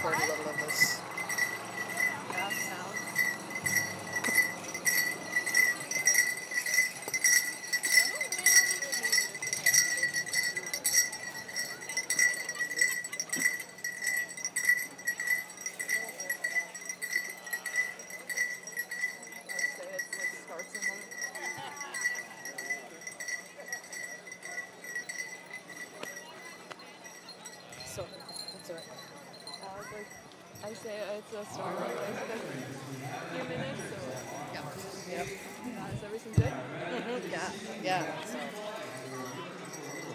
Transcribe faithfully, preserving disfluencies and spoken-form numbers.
record a little of this. Yeah, sound. Let's say it's like starts in there. So, that's all right. I was like, I say it's a start like this because few minutes. So Yep. Yep. yeah, is everything good? Yeah. Yeah. So.